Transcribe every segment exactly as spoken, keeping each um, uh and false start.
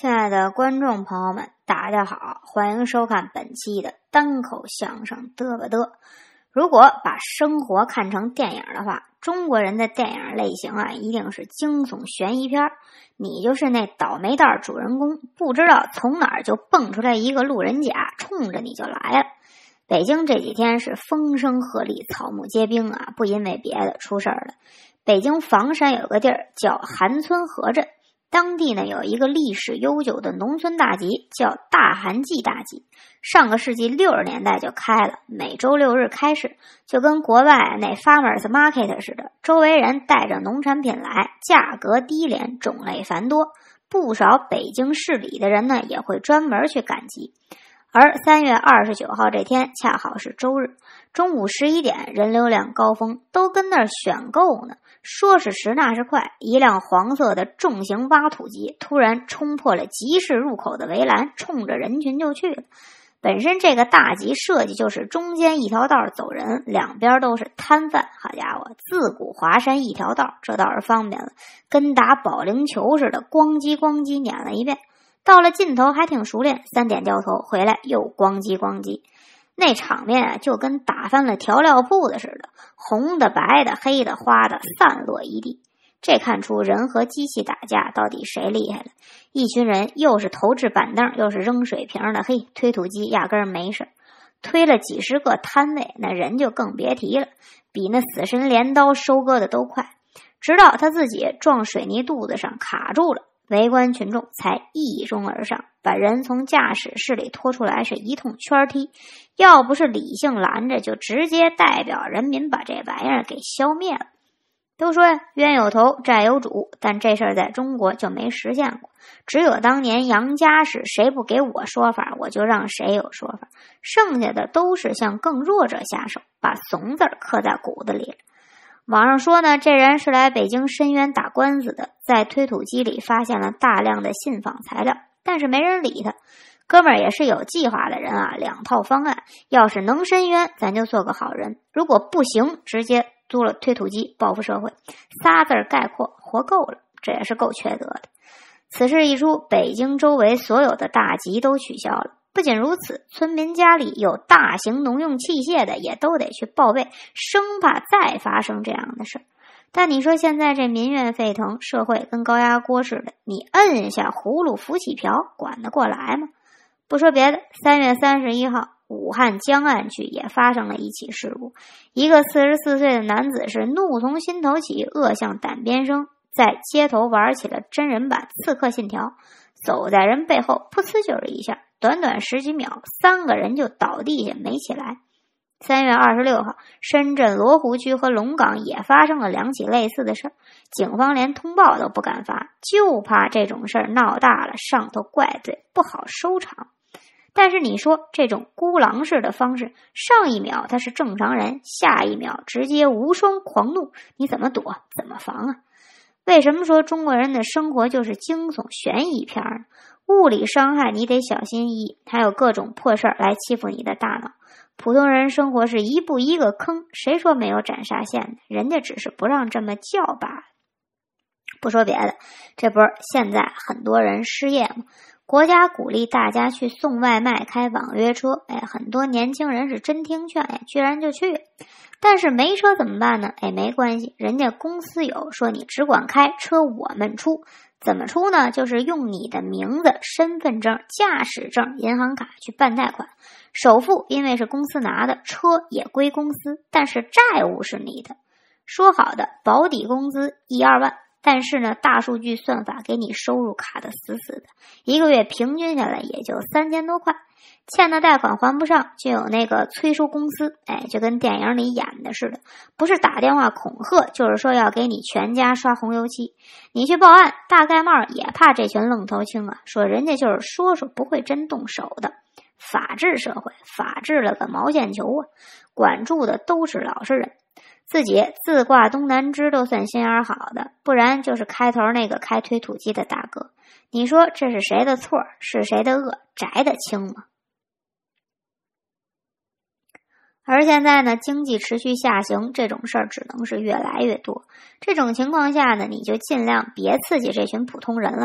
亲爱的观众朋友们，大家好，欢迎收看本期的单口相声嘚吧嘚。如果把生活看成电影的话，中国人的电影类型啊，一定是惊悚悬疑片。你就是那倒霉蛋主人公，不知道从哪儿就蹦出来一个路人甲，冲着你就来了。北京这几天是风声鹤唳，草木皆兵啊，不因为别的出事儿了。北京房山有个地儿叫韩村河镇，当地呢有一个历史悠久的农村大集，叫大韩记大集。上个世纪六十年代就开了，每周六日开市，就跟国外那 Farmers Market 似的，周围人带着农产品来，价格低廉，种类繁多。不少北京市里的人呢也会专门去赶集。而三月二十九号这天恰好是周日，中午十一点，人流量高峰，都跟那儿选购呢。说是迟那是快，一辆黄色的重型挖土机突然冲破了集市入口的围栏，冲着人群就去了。本身这个大集设计就是中间一条道走人，两边都是摊贩，好家伙，自古华山一条道，这倒是方便了，跟打保龄球似的，咣叽咣叽撵了一遍。到了尽头还挺熟练，三点掉头回来又咣叽咣叽，那场面啊就跟打翻了调料铺的似的，红的白的黑的花的散落一地。这看出人和机器打架到底谁厉害了。一群人又是投掷板凳又是扔水瓶的，嘿，推土机压根儿没事，推了几十个摊位，那人就更别提了，比那死神镰刀收割的都快。直到他自己撞水泥肚子上卡住了，围观群众才一拥而上，把人从驾驶室里拖出来，是一通圈踢。要不是理性拦着，就直接代表人民把这玩意儿给消灭了。都说呀，冤有头债有主，但这事儿在中国就没实现过。只有当年杨家是谁不给我说法，我就让谁有说法，剩下的都是向更弱者下手，把怂字刻在骨子里了。网上说呢，这人是来北京申冤打官司的，在推土机里发现了大量的信访材料，但是没人理他。哥们儿也是有计划的人啊，两套方案，要是能申冤，咱就做个好人；如果不行，直接租了推土机报复社会。仨字概括，活够了，这也是够缺德的。此事一出，北京周围所有的大集都取消了。不仅如此，村民家里有大型农用器械的也都得去报备，生怕再发生这样的事。但你说现在这民怨沸腾，社会跟高压锅似的，你摁下葫芦浮起瓢，管得过来吗？不说别的，三月三十一号，武汉江岸区也发生了一起事故。一个四十四岁的男子是怒从心头起，恶向胆边生，在街头玩起了真人版刺客信条，走在人背后噗呲就是一下，短短十几秒，三个人就倒地下没起来。三月二十六号，深圳罗湖区和龙岗也发生了两起类似的事儿，警方连通报都不敢发，就怕这种事儿闹大了，上头怪罪不好收场。但是你说这种孤狼式的方式，上一秒他是正常人，下一秒直接无双狂怒，你怎么躲怎么防啊？为什么说中国人的生活就是惊悚悬疑片呢？物理伤害你得小心翼翼，还有各种破事儿来欺负你的大脑。普通人生活是一步一个坑，谁说没有斩杀线的？人家只是不让这么叫罢了。不说别的，这不是现在很多人失业吗？国家鼓励大家去送外卖开网约车，哎，很多年轻人是真听劝，哎，居然就去了。但是没车怎么办呢？哎，没关系，人家公司有，说你只管开，车我们出。怎么出呢？就是用你的名字、身份证、驾驶证、银行卡去办贷款，首付因为是公司拿的，车也归公司，但是债务是你的。说好的保底工资一二万，但是呢，大数据算法给你收入卡的死死的，一个月平均下来也就三千多块。欠的贷款还不上，就有那个催收公司，哎，就跟电影里演的似的，不是打电话恐吓，就是说要给你全家刷红油漆。你去报案，大概帽也怕这群愣头青啊，说人家就是说说，不会真动手的。法治社会，法治了个毛线球啊！管住的都是老实人，自己自挂东南枝都算心眼好的，不然就是开头那个开推土机的大哥。你说这是谁的错，是谁的恶，摘得清吗？而现在呢，经济持续下行，这种事儿只能是越来越多。这种情况下呢，你就尽量别刺激这群普通人了呗。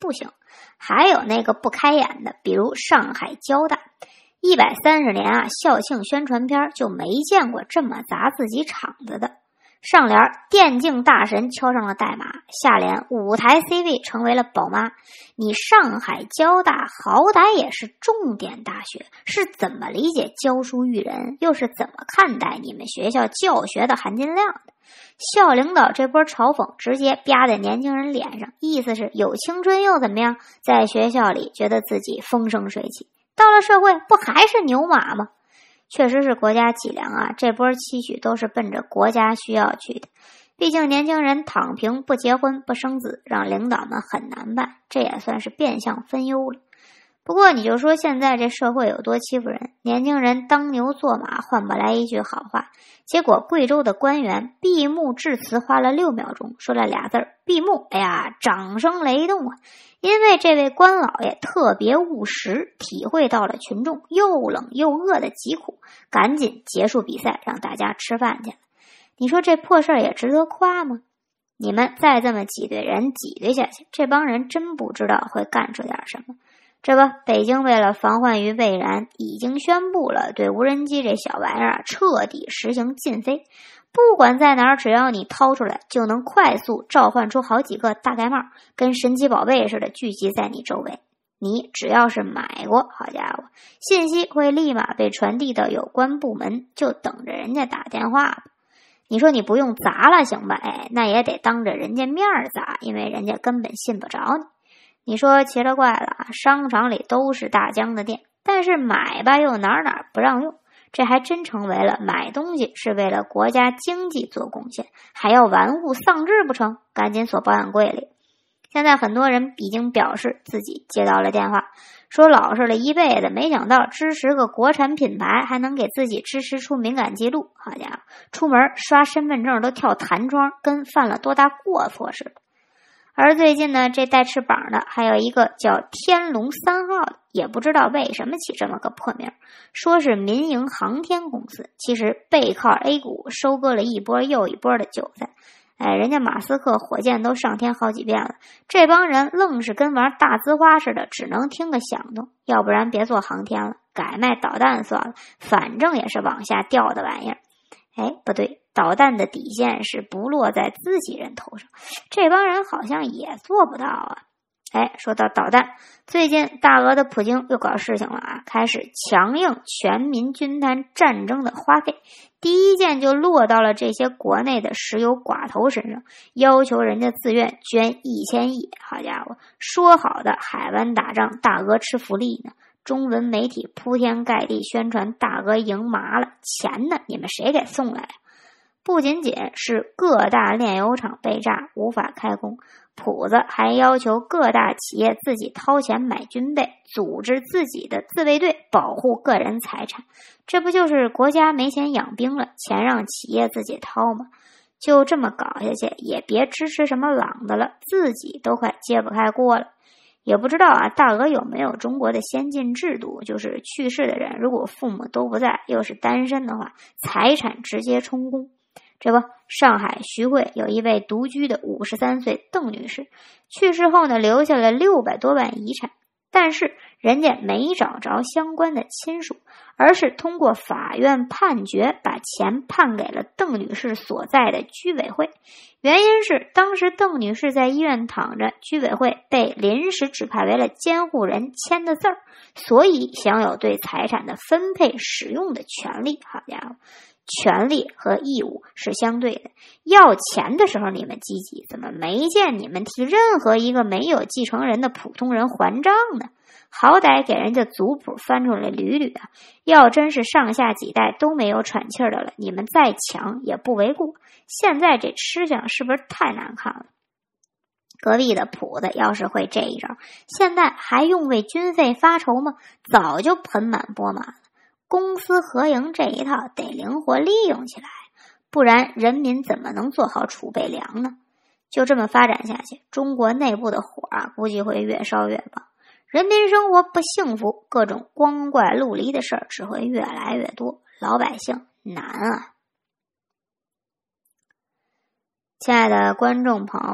不行。还有那个不开眼的，比如上海交大，一百三十年啊，校庆宣传片就没见过这么砸自己场子的。上联电竞大神敲上了代码，下联舞台 C 位成为了宝妈。你上海交大好歹也是重点大学，是怎么理解教书育人，又是怎么看待你们学校教学的含金量的？校领导这波嘲讽直接啪在年轻人脸上，意思是有青春又怎么样，在学校里觉得自己风生水起，到了社会不还是牛马吗？确实是国家脊梁啊，这波期许都是奔着国家需要去的。毕竟年轻人躺平不结婚不生子，让领导们很难办，这也算是变相分忧了。不过你就说现在这社会有多欺负人，年轻人当牛做马换不来一句好话，结果贵州的官员闭幕致辞花了六秒钟，说了俩字儿闭幕，哎呀，掌声雷动啊！因为这位官老爷特别务实，体会到了群众又冷又饿的疾苦，赶紧结束比赛，让大家吃饭去了。你说这破事儿也值得夸吗？你们再这么挤兑人挤兑下去，这帮人真不知道会干出点什么。这不，北京为了防患于未然，已经宣布了对无人机这小玩意儿彻底实行禁飞。不管在哪儿，只要你掏出来，就能快速召唤出好几个大盖帽，跟神奇宝贝似的聚集在你周围。你只要是买过，好家伙，信息会立马被传递到有关部门，就等着人家打电话吧。你说你不用砸了行吧？哎，那也得当着人家面砸，因为人家根本信不着你。你说奇了怪了啊，商场里都是大疆的店，但是买吧又哪哪不让用，这还真成为了买东西是为了国家经济做贡献，还要玩物丧志不成？赶紧锁保险柜里。现在很多人已经表示自己接到了电话，说老实了一辈子，没想到支持个国产品牌还能给自己支持出敏感记录，好家伙，出门刷身份证都跳弹窗，跟犯了多大过错似的。而最近呢，这带翅膀的还有一个叫天龙三号的，也不知道为什么起这么个破名，说是民营航天公司，其实背靠 A 股收割了一波又一波的韭菜。哎，人家马斯克火箭都上天好几遍了，这帮人愣是跟玩大呲花似的，只能听个响动，要不然别做航天了，改卖导弹算了，反正也是往下掉的玩意儿。哎，不对，导弹的底线是不落在自己人头上，这帮人好像也做不到啊。哎，说到导弹，最近大俄的普京又搞事情了啊，开始强硬全民均摊战争的花费，第一件就落到了这些国内的石油寡头身上，要求人家自愿捐一千亿。好家伙，说好的海湾打仗，大俄吃福利呢？中文媒体铺天盖地宣传大俄赢麻了，钱呢？你们谁给送来啊？不仅仅是各大炼油厂被炸无法开工，谱子还要求各大企业自己掏钱买军备，组织自己的自卫队保护个人财产。这不就是国家没钱养兵了，钱让企业自己掏吗？就这么搞下去，也别支持什么朗的了，自己都快揭不开锅了。也不知道啊，大俄有没有中国的先进制度，就是去世的人如果父母都不在，又是单身的话，财产直接充公。这不，上海徐汇有一位独居的五十三岁邓女士，去世后呢，留下了六百多万遗产，但是人家没找着相关的亲属，而是通过法院判决把钱判给了邓女士所在的居委会。原因是当时邓女士在医院躺着，居委会被临时指派为了监护人签的字儿，所以享有对财产的分配使用的权利。好家伙，权利和义务是相对的，要钱的时候你们积极，怎么没见你们替任何一个没有继承人的普通人还账呢？好歹给人家族谱翻出来捋捋啊！要真是上下几代都没有喘气儿的了，你们再强也不为过。现在这吃相是不是太难看了？隔壁的谱子要是会这一招，现在还用为军费发愁吗？早就盆满钵满了。公私合营这一套得灵活利用起来，不然人民怎么能做好储备粮呢？就这么发展下去，中国内部的火啊，估计会越烧越旺。人民生活不幸福，各种光怪陆离的事儿只会越来越多，老百姓难啊！亲爱的观众朋友们，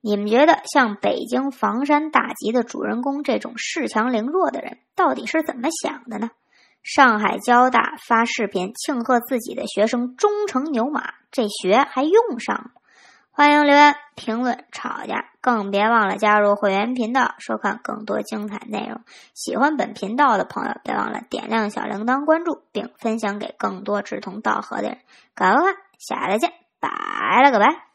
你们觉得像北京房山大集的主人公这种恃强凌弱的人到底是怎么想的呢？上海交大发视频庆贺自己的学生终成牛马，这学还用上吗？欢迎留言评论吵架，更别忘了加入会员频道收看更多精彩内容。喜欢本频道的朋友别忘了点亮小铃铛关注，并分享给更多志同道合的人。赶快看，下次再见，拜了个拜。